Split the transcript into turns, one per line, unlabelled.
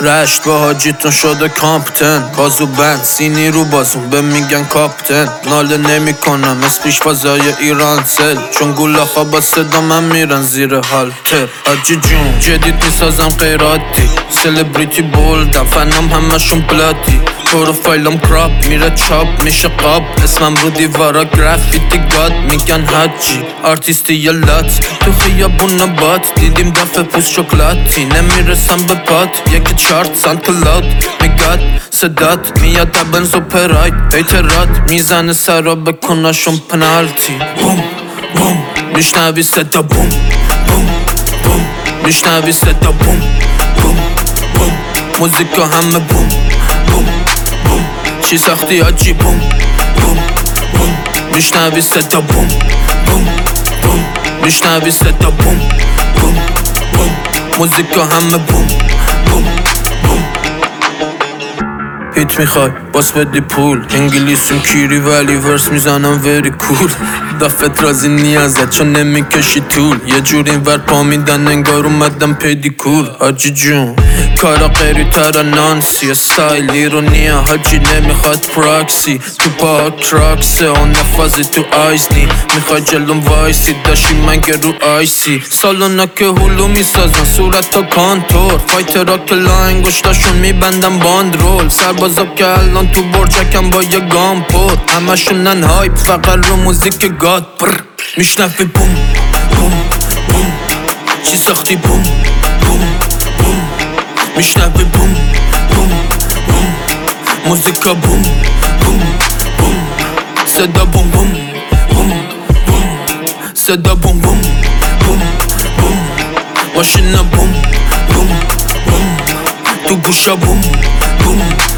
رشت با حاجیتون شده کامپتن، کازو بند سینی رو بازون به میگن کاپتن. ناله نمی کنم از پیشوازای ایران سل، چون گولاخا با صدا من میرن زیر هالتر. حاجی جون جدید میسازم غیراتی، سلبریتی بولدم فنم همشون بلادی. پروفایلم کراپ میره چاپ میشه قاب، اسمم رو دیوارا گرافیتی گاد میگن حاجی. آرتیستی یه لات تو خیابون نبات، دیدیم دفعه پوست شکلاتی نمیرسم به پات. یکی چارت سانکلاد میگاد صدات میاد دبنز و پراید، ایترات میزنه سرا بکناشون پنالتی. بوم بوم میشنوی صدا بوم بوم بوم، میشنوی صدا بوم بوم بوم، موزیکا همه بوم بوم بوم. چی ساختی آجی بوم بوم بوم، میشنوی صدا بوم بوم بوم، میشنوی صدا بوم بوم بوم، موزیکا همه بوم بوم بوم. هیت میخوای باس بدی پول، انگلیسیم کیری ولی ورس میزنم وری کول. دفت رازی نیازت چون نمیکشی طول، یه جور این ور پا میدن انگار اومدم پیدیکور. حاجی جون کارا غیری تر نانسی، استایلی رو نیا حاجی نمیخواد پراکسی. تو پا کراکسه و نفازی تو آیسنی، میخوای جلوم وایسی داشی منگه رو آیسی. سالونا که هلو میسازن صورت تا کانتور، فایترا که لانگوشتاشون میبندن باند رول. سربازا که الان تو برجکم با یه گام پر، همشونن هایپ فقط رو موزیک گاد. میشنفی بوم بوم بوم، چی ساختی بوم بوم بوم، میشنفی بوم بوم بوم، موزیکا بوم بوم بوم، صدا بوم بوم بوم بوم، صدا بوم بوم بوم بوم، ماشینا بوم بوم بوم، تو گوشا بوم بوم